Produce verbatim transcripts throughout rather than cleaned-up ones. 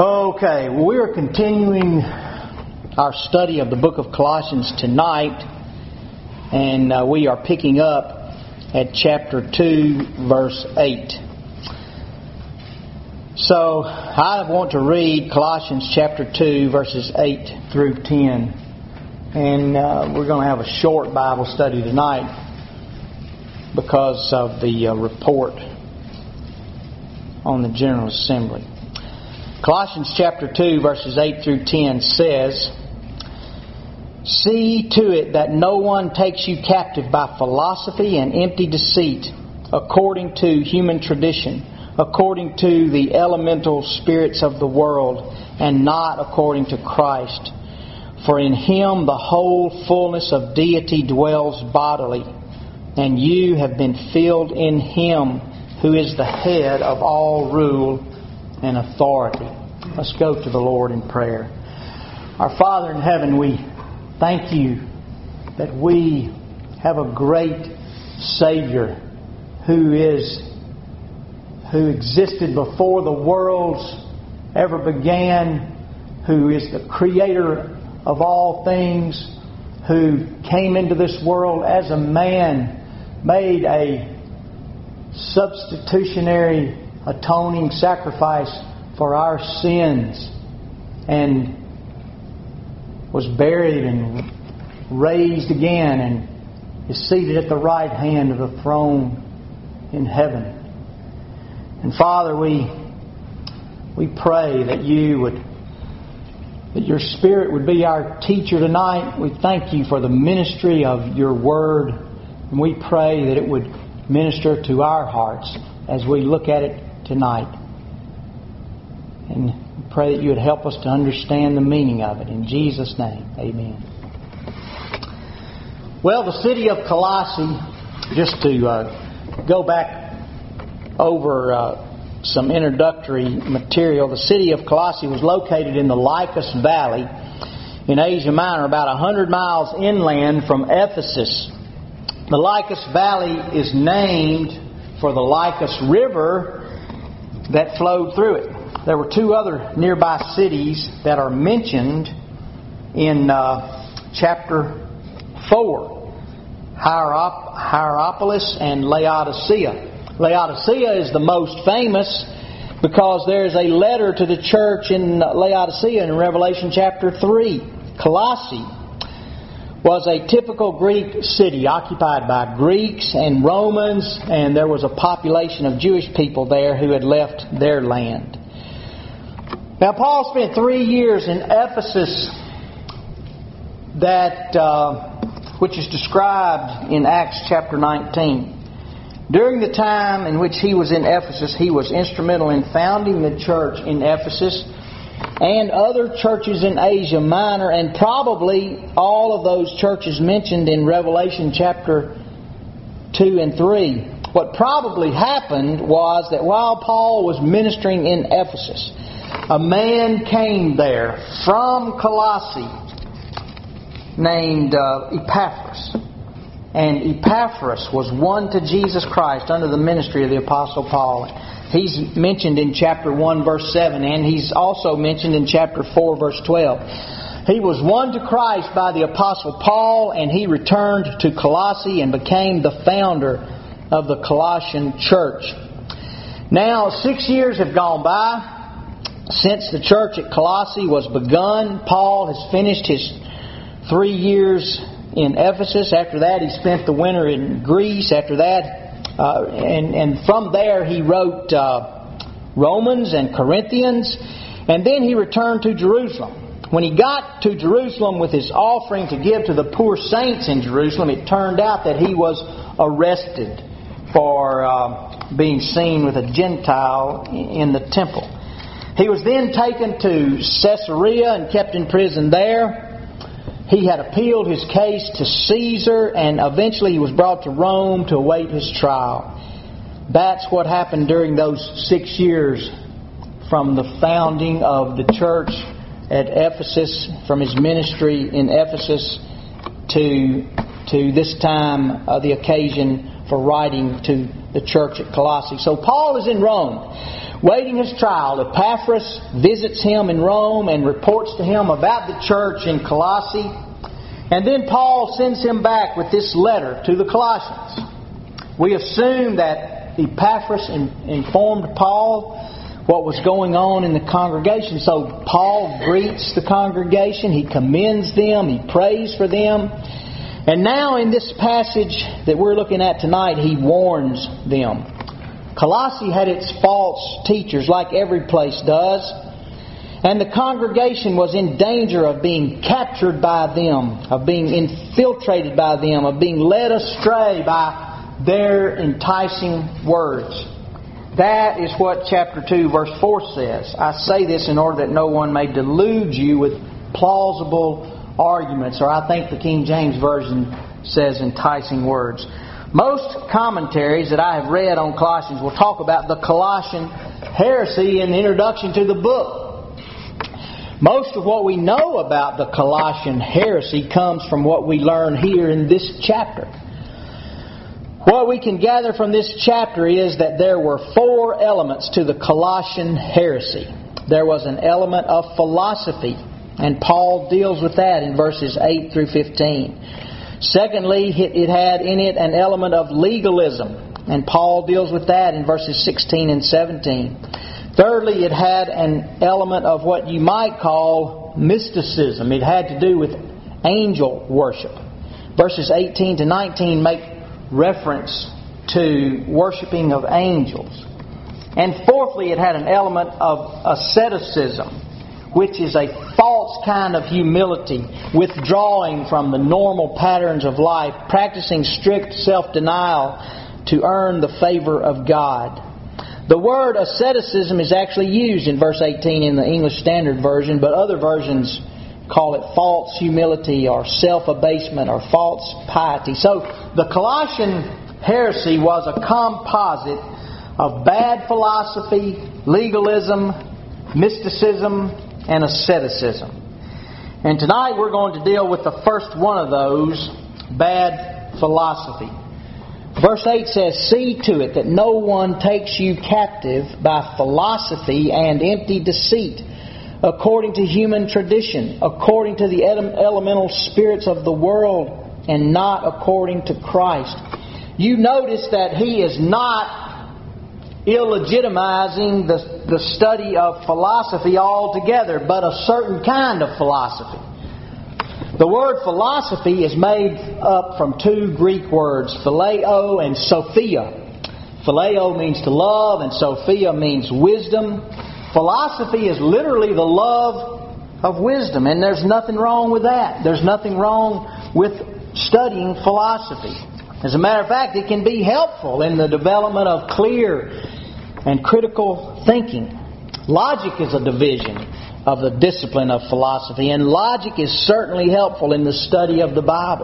Okay, well, we are continuing our study of the book of Colossians tonight, and uh, we are picking up at chapter two, verse eight. So, I want to read Colossians chapter two, verses eight through ten, and uh, we're going to have a short Bible study tonight because of the uh, report on the General Assembly. Colossians chapter two, verses eight through ten says, "See to it that no one takes you captive by philosophy and empty deceit, according to human tradition, according to the elemental spirits of the world, and not according to Christ. For in Him the whole fullness of deity dwells bodily, and you have been filled in Him who is the head of all rule and authority." Let's go to the Lord in prayer. Our Father in heaven, we thank You that we have a great Savior who is who existed before the worlds ever began, who is the Creator of all things, who came into this world as a man, made a substitutionary atoning sacrifice for our sins, and was buried and raised again, and is seated at the right hand of the throne in heaven. And Father, we we pray that You would that Your Spirit would be our teacher tonight. We thank You for the ministry of Your Word, and we pray that it would minister to our hearts as we look at it tonight. And we pray that You would help us to understand the meaning of it. In Jesus' name, amen. Well, the city of Colossae, just to uh, go back over uh, some introductory material, the city of Colossae was located in the Lycus Valley in Asia Minor, about one hundred miles inland from Ephesus. The Lycus Valley is named for the Lycus River that flowed through it. There were two other nearby cities that are mentioned in uh, chapter four, Hierop- Hierapolis and Laodicea. Laodicea is the most famous because there is a letter to the church in Laodicea in Revelation chapter three. Colossae was a typical Greek city occupied by Greeks and Romans, and there was a population of Jewish people there who had left their land. Now, Paul spent three years in Ephesus, that uh, which is described in Acts chapter nineteen. During the time in which he was in Ephesus, he was instrumental in founding the church in Ephesus and other churches in Asia Minor, and probably all of those churches mentioned in Revelation chapter two and three. What probably happened was that while Paul was ministering in Ephesus, a man came there from Colossae named uh, Epaphras. And Epaphras was won to Jesus Christ under the ministry of the Apostle Paul. He's mentioned in chapter one, verse seven, and he's also mentioned in chapter four, verse twelve. He was won to Christ by the Apostle Paul, and he returned to Colossae and became the founder of the Colossian church. Now, six years have gone by since the church at Colossae was begun. Paul has finished his three years in Ephesus. After that, he spent the winter in Greece. After that, uh, and, and from there he wrote uh, Romans and Corinthians. And then he returned to Jerusalem. When he got to Jerusalem with his offering to give to the poor saints in Jerusalem, it turned out that he was arrested for uh, being seen with a Gentile in the temple. He was then taken to Caesarea and kept in prison there. He had appealed his case to Caesar, and eventually he was brought to Rome to await his trial. That's what happened during those six years from the founding of the church at Ephesus, from his ministry in Ephesus to, to this time, uh, the occasion for writing to the church at Colossae. So Paul is in Rome, waiting his trial. Epaphras visits him in Rome and reports to him about the church in Colossae. And then Paul sends him back with this letter to the Colossians. We assume that Epaphras in, informed Paul what was going on in the congregation. So Paul greets the congregation. He commends them. He prays for them. And now in this passage that we're looking at tonight, he warns them. Colossae had its false teachers, like every place does. And the congregation was in danger of being captured by them, of being infiltrated by them, of being led astray by their enticing words. That is what chapter two, verse four says. I say this in order that no one may delude you with plausible arguments, or I think the King James Version says enticing words. Most commentaries that I have read on Colossians will talk about the Colossian heresy in the introduction to the book. Most of what we know about the Colossian heresy comes from what we learn here in this chapter. What we can gather from this chapter is that there were four elements to the Colossian heresy. There was an element of philosophy, and Paul deals with that in verses eight through fifteen. Secondly, it had in it an element of legalism, and Paul deals with that in verses sixteen and seventeen. Thirdly, it had an element of what you might call mysticism. It had to do with angel worship. Verses eighteen to nineteen make reference to worshiping of angels. And fourthly, it had an element of asceticism, which is a false kind of humility, withdrawing from the normal patterns of life, practicing strict self-denial to earn the favor of God. The word asceticism is actually used in verse eighteen in the English Standard Version, but other versions call it false humility or self-abasement or false piety. So the Colossian heresy was a composite of bad philosophy, legalism, mysticism, and asceticism. And tonight we're going to deal with the first one of those, bad philosophy. Verse eight says, "See to it that no one takes you captive by philosophy and empty deceit, according to human tradition, according to the elemental spirits of the world, and not according to Christ." You notice that he is not illegitimizing the, the study of philosophy altogether, but a certain kind of philosophy. The word philosophy is made up from two Greek words, phileo and sophia. Phileo means to love, and sophia means wisdom. Philosophy is literally the love of wisdom, and there's nothing wrong with that. There's nothing wrong with studying philosophy. As a matter of fact, it can be helpful in the development of clear and critical thinking. Logic is a division of the discipline of philosophy, and logic is certainly helpful in the study of the Bible.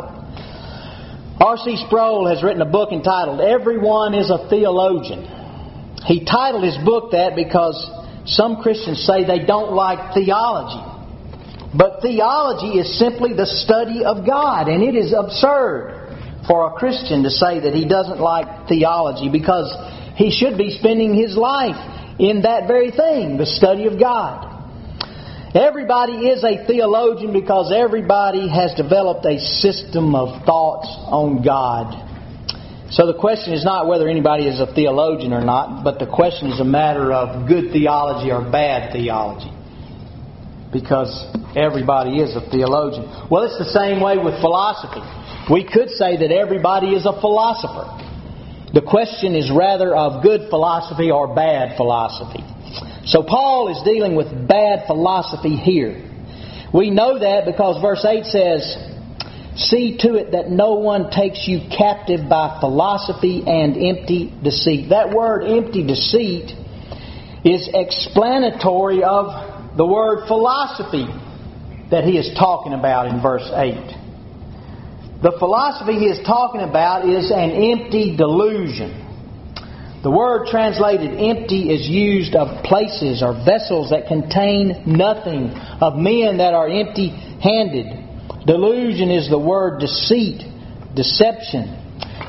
R C Sproul has written a book entitled "Everyone is a Theologian." He titled his book that because some Christians say they don't like theology. But theology is simply the study of God, and it is absurd for a Christian to say that he doesn't like theology, because he should be spending his life in that very thing, the study of God. Everybody is a theologian because everybody has developed a system of thoughts on God. So the question is not whether anybody is a theologian or not, but the question is a matter of good theology or bad theology. Because everybody is a theologian. Well, it's the same way with philosophy. We could say that everybody is a philosopher. The question is rather of good philosophy or bad philosophy. So Paul is dealing with bad philosophy here. We know that because verse eight says, "See to it that no one takes you captive by philosophy and empty deceit." That word empty deceit is explanatory of the word philosophy that he is talking about in verse eight. The philosophy he is talking about is an empty delusion. The word translated empty is used of places or vessels that contain nothing, of men that are empty-handed. Delusion is the word deceit, deception.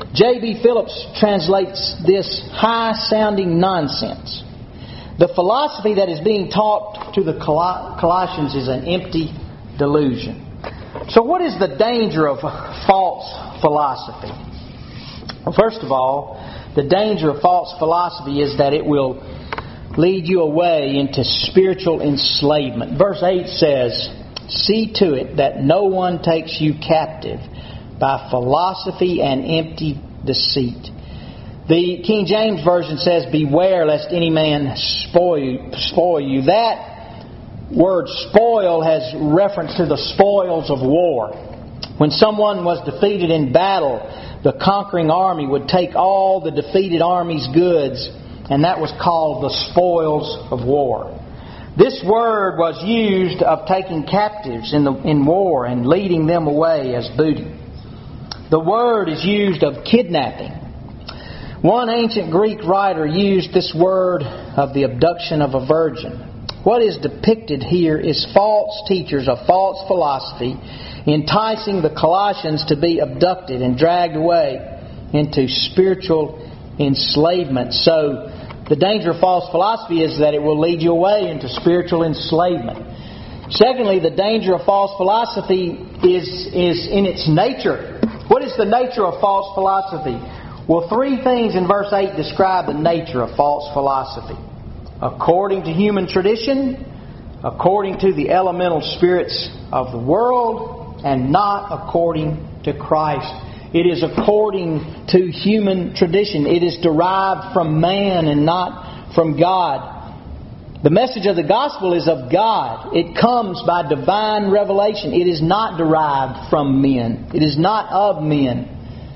J B Phillips translates this high-sounding nonsense. The philosophy that is being taught to the Colossians is an empty delusion. So what is the danger of false philosophy? Well, first of all, the danger of false philosophy is that it will lead you away into spiritual enslavement. Verse eight says, "See to it that no one takes you captive by philosophy and empty deceit." The King James Version says, "Beware lest any man spoil, spoil you." That word spoil has reference to the spoils of war. When someone was defeated in battle, the conquering army would take all the defeated army's goods, and that was called the spoils of war. This word was used of taking captives in the in war and leading them away as booty. The word is used of kidnapping. One ancient Greek writer used this word of the abduction of a virgin. What is depicted here is false teachers of false philosophy enticing the Colossians to be abducted and dragged away into spiritual enslavement. So the danger of false philosophy is that it will lead you away into spiritual enslavement. Secondly, the danger of false philosophy is, is in its nature. What is the nature of false philosophy? Well, three things in verse eight describe the nature of false philosophy. According to human tradition, according to the elemental spirits of the world, and not according to Christ. It is according to human tradition. It is derived from man and not from God. The message of the gospel is of God. It comes by divine revelation. It is not derived from men. It is not of men.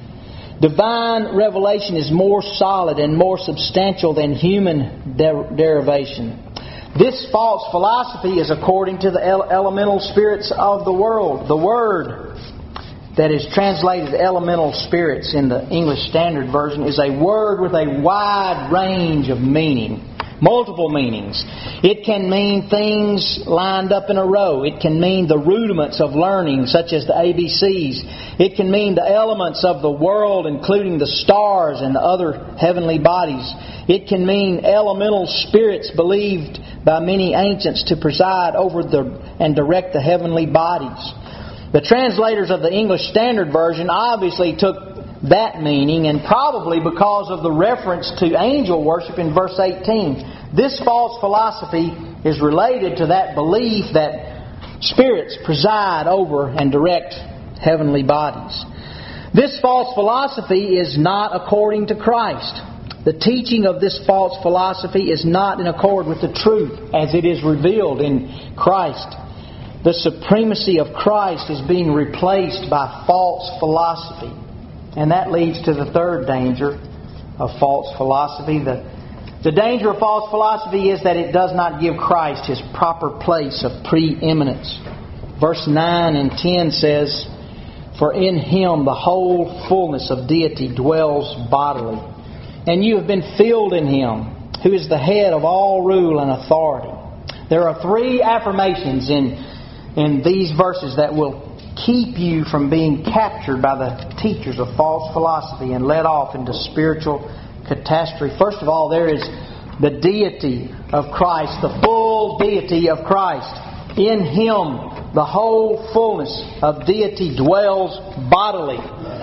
Divine revelation is more solid and more substantial than human der- derivation. This false philosophy is according to the ele- elemental spirits of the world. The word that is translated elemental spirits in the English Standard Version is a word with a wide range of meaning. Multiple meanings. It can mean things lined up in a row. It can mean the rudiments of learning, such as the A B Cs. It can mean the elements of the world, including the stars and the other heavenly bodies. It can mean elemental spirits believed by many ancients to preside over the and direct the heavenly bodies. The translators of the English Standard Version obviously took that meaning, and probably because of the reference to angel worship in verse eighteen. This false philosophy is related to that belief that spirits preside over and direct heavenly bodies. This false philosophy is not according to Christ. The teaching of this false philosophy is not in accord with the truth as it is revealed in Christ. The supremacy of Christ is being replaced by false philosophy. And that leads to the third danger of false philosophy. The, the danger of false philosophy is that it does not give Christ His proper place of preeminence. Verse nine and ten says, "For in Him the whole fullness of deity dwells bodily. And you have been filled in Him, who is the head of all rule and authority." There are three affirmations in, in these verses that will keep you from being captured by the teachers of false philosophy and led off into spiritual catastrophe. First of all, there is the deity of Christ, the full deity of Christ. In Him, the whole fullness of deity dwells bodily.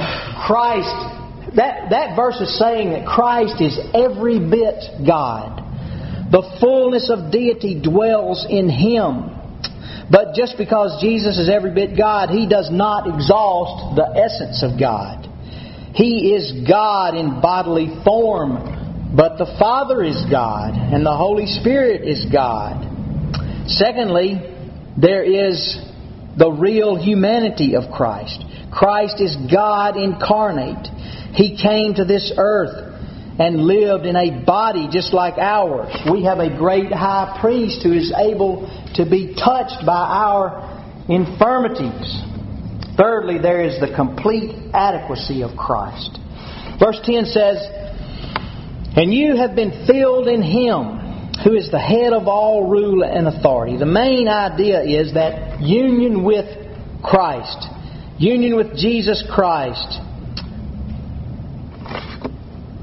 Christ, that, that verse is saying that Christ is every bit God. The fullness of deity dwells in Him. But just because Jesus is every bit God, He does not exhaust the essence of God. He is God in bodily form, but the Father is God, and the Holy Spirit is God. Secondly, there is the real humanity of Christ. Christ is God incarnate. He came to this earth and lived in a body just like ours. We have a great high priest who is able to be touched by our infirmities. Thirdly, there is the complete adequacy of Christ. Verse ten says, "And you have been filled in Him, who is the head of all rule and authority." The main idea is that union with Christ, union with Jesus Christ,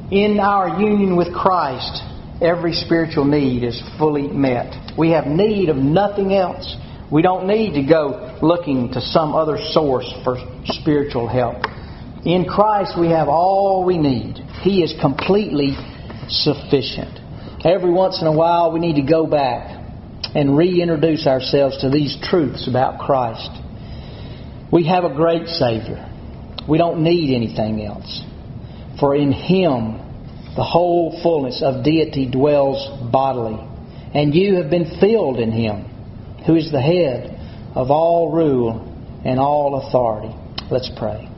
In our union with Christ, every spiritual need is fully met. We have need of nothing else. We don't need to go looking to some other source for spiritual help. In Christ we have all we need. He is completely sufficient. Every once in a while we need to go back and reintroduce ourselves to these truths about Christ. We have a great Savior. We don't need anything else. For in Him the whole fullness of deity dwells bodily. And you have been filled in Him, who is the head of all rule and all authority. Let's pray.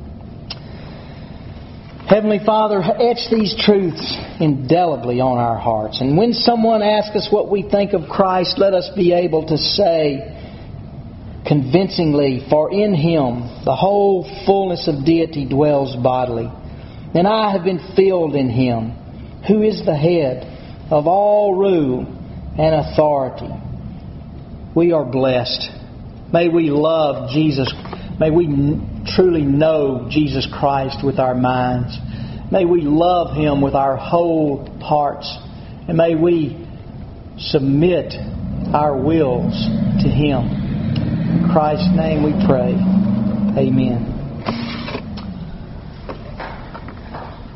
Heavenly Father, etch these truths indelibly on our hearts. And when someone asks us what we think of Christ, let us be able to say convincingly, for in Him the whole fullness of deity dwells bodily. And I have been filled in Him, who is the head of all rule and authority. We are blessed. May we love Jesus. May we truly know Jesus Christ with our minds. May we love Him with our whole hearts. And may we submit our wills to Him. In Christ's name we pray. Amen.